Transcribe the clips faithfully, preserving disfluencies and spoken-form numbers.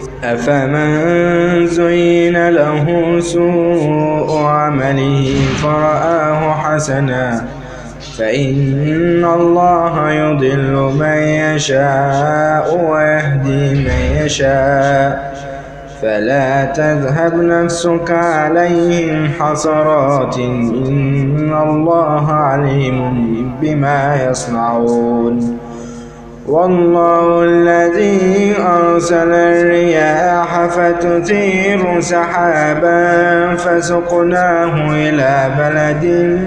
أفمن زين له سوء عمله فرآه حسنا فإن الله يضل من يشاء ويهدي من يشاء فلا تذهب نفسك عليهم حسرات إن الله عليم بما يصنعون. والله الذي أرسل الرياح فتثير سحابا فسقناه إلى بلد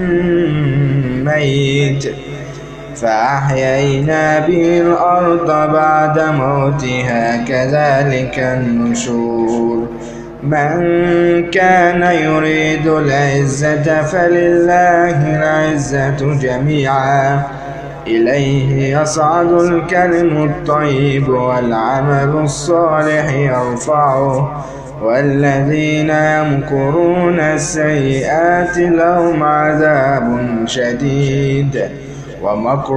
ميت فأحيينا به الأرض بعد موتها كذلك النشور. من كان يريد العزة فلله العزة جميعا إليه يصعد الكلم الطيب والعمل الصالح يرفعه والذين يمكرون السيئات لهم عذاب شديد ومكر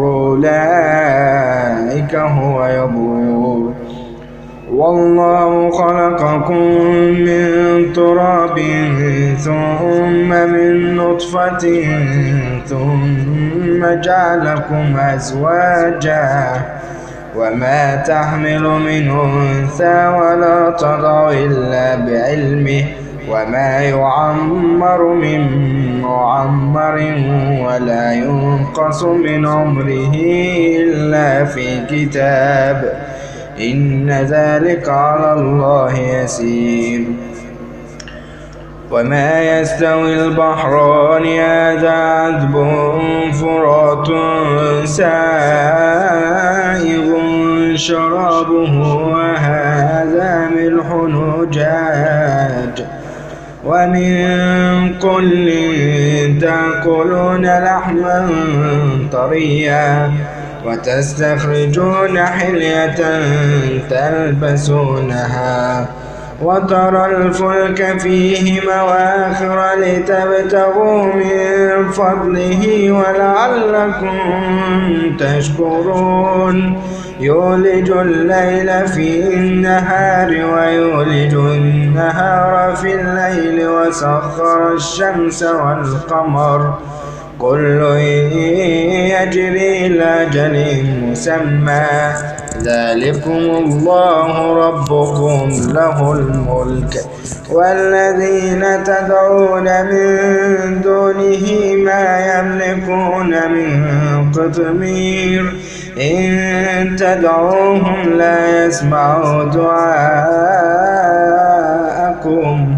أولئك هو يبور. والله خلقكم من تراب ثم من نطفة ثم جعلكم أزواجا وما تحمل من أنثى ولا تضع إلا بعلمه وما يعمر من معمر ولا ينقص من عمره إلا في كتاب إن ذلك على الله يسير. وما يستوي البحران هذا عذب فرات سائغ شرابه وهذا ملح أجاج ومن كل تأكلون لحما طريا وتستخرجون حلية تلبسونها وترى الفلك فيه مواخر لتبتغوا من فضله ولعلكم تشكرون. يولج الليل في النهار ويولج النهار في الليل وسخر الشمس والقمر كل يجري إلى أجل مسمى ذلكم الله ربكم له الملك والذين تدعون من دونه ما يملكون من قطمير إن تدعوهم لا يسمعوا دعاءكم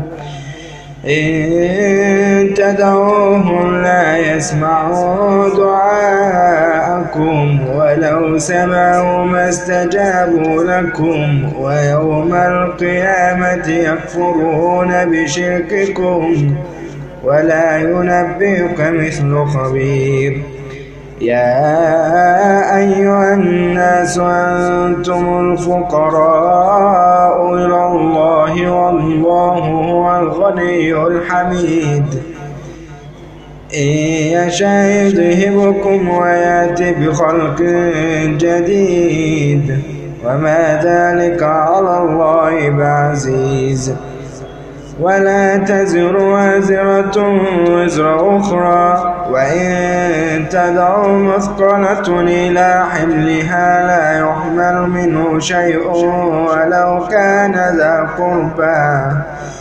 إن تدعوهم لا يسمعوا دعاءكم ولو سمعوا ما استجابوا لكم ويوم القيامة يكفرون بشرككم ولا ينبئك مثل خبير. يا أيها الناس أنتم الفقراء إلى الله والله هو الغني الحميد. إن يشاء يذهبكم ويأتي بخلق جديد وما ذلك على الله بعزيز. ولا تزر وازرة وزر أخرى وإن تدع مثقلة إلى حملها لا يحمل منه شيء ولو كان ذا قربى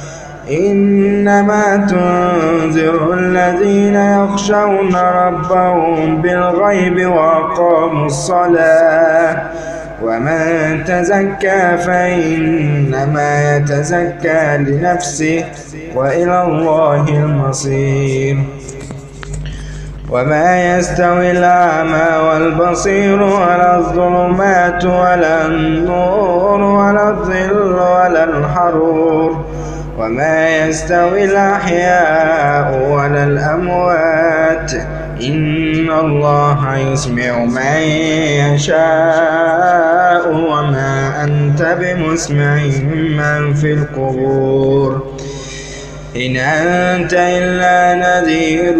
إنما تنذر الذين يخشون ربهم بالغيب وأقاموا الصلاة ومن تزكى فإنما يتزكى لنفسه وإلى الله المصير. وما يستوي الأعمى والبصير ولا الظلمات ولا النور ولا الظل ولا الحرور وما يستوي الأحياء ولا الأموات إن الله يسمع من يشاء وما أنت بمسمع من في القبور إن أنت إلا نذير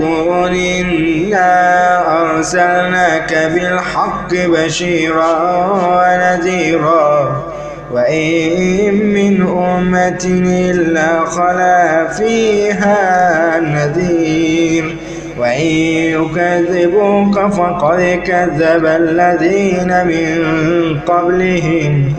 إنا أرسلناك بالحق بشيرا ونذيرا وإن من أمة إلا خلا فيها نذير وإن يكذبوك فقد كذب الذين من قبلهم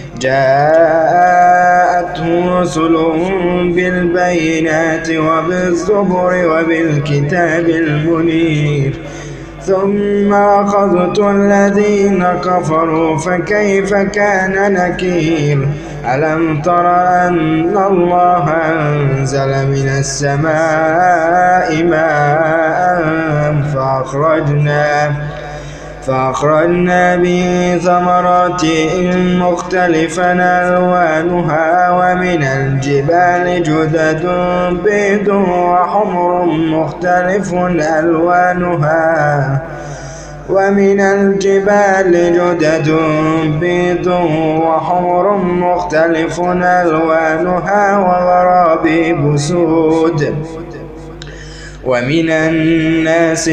جاءتهم رسلهم بالبينات وبالزبر وبالكتاب المنير ثم أخذت الذين كفروا فكيف كان نكير ألم تر أن الله أنزل من السماء ماء فأخرجنا فأخرجنا به ثمرات مختلفا ألوانها ومن الجبال جدد بيض وحمر مختلف ألوانها ومن الجبال جدد بيض وحمر مختلف ألوانها وغرابيب سود ومن الناس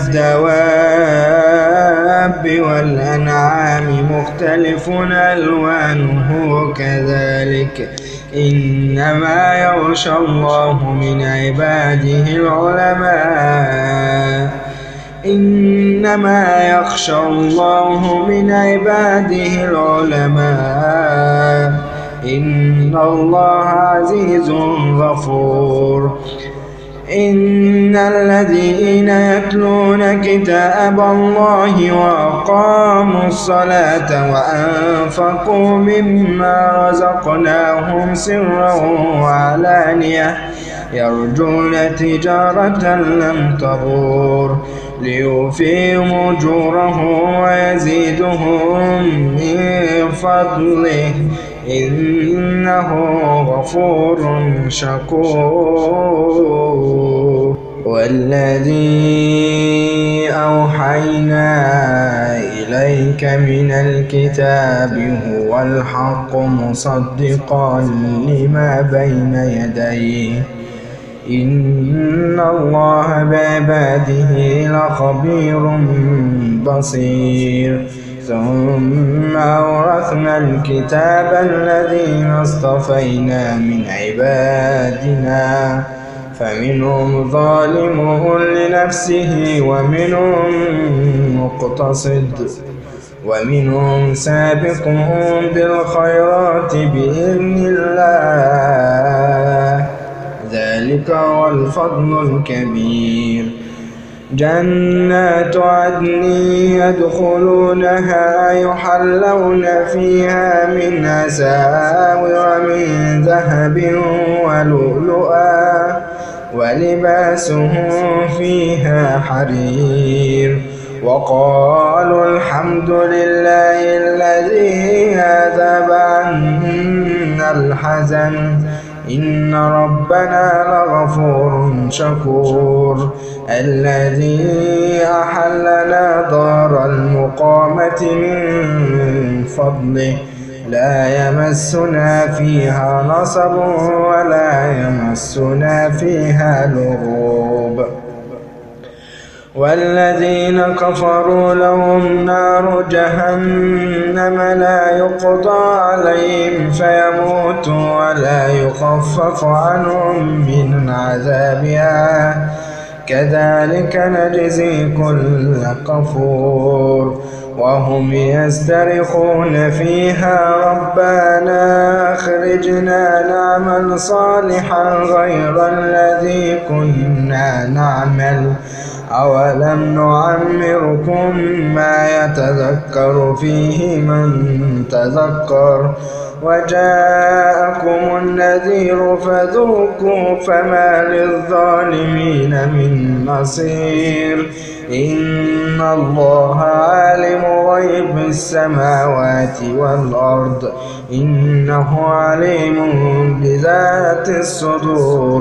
والدواب والأنعام مختلف ألوانه كذلك إنما يخشى الله من عباده العلماء إنما يخشى الله من عباده العلماء إن الله عزيز غفور إن الذين يتلون كتاب الله وأقاموا الصلاة وأنفقوا مما رزقناهم سرا وعلانية يرجون تجارة لن تبور ليوفيهم أجورهم ويزيدهم من فضله إنه غفور شكور والذي أوحينا إليك من الكتاب هو الحق مصدقا لما بين يديه إن الله بعباده لخبير بصير ثم أورثنا الكتاب الذين اصطفينا من عبادنا فمنهم ظالم لنفسه ومنهم مقتصد ومنهم سابق بالخيرات بإذن الله ذلك هو الفضل الكبير جنات عدن يدخلونها يحلون فيها من أساور من ذهب ولؤلؤا ولباسهم فيها حرير وقالوا الحمد لله الذي أذهب عنا الحزن إن ربنا لغفور شكور الذي أحلنا دار المقامة من فضله لا يمسنا فيها نصب ولا يمسنا فيها لغوب والذين كفروا لهم نار جهنم لا يقضى عليهم فيموتوا ولا يخفف عنهم من عذابها كذلك نجزي كل كفور وهم يسترخون فيها ربنا أخرجنا نعمل صالحا غير الذي كنا نعمل أولم نعمركم ما يتذكر فيه من تذكر وجاءكم النذير فذوقوا فما للظالمين من نصير إن الله عالم غيب السماوات والأرض إنه عليم بذات الصدور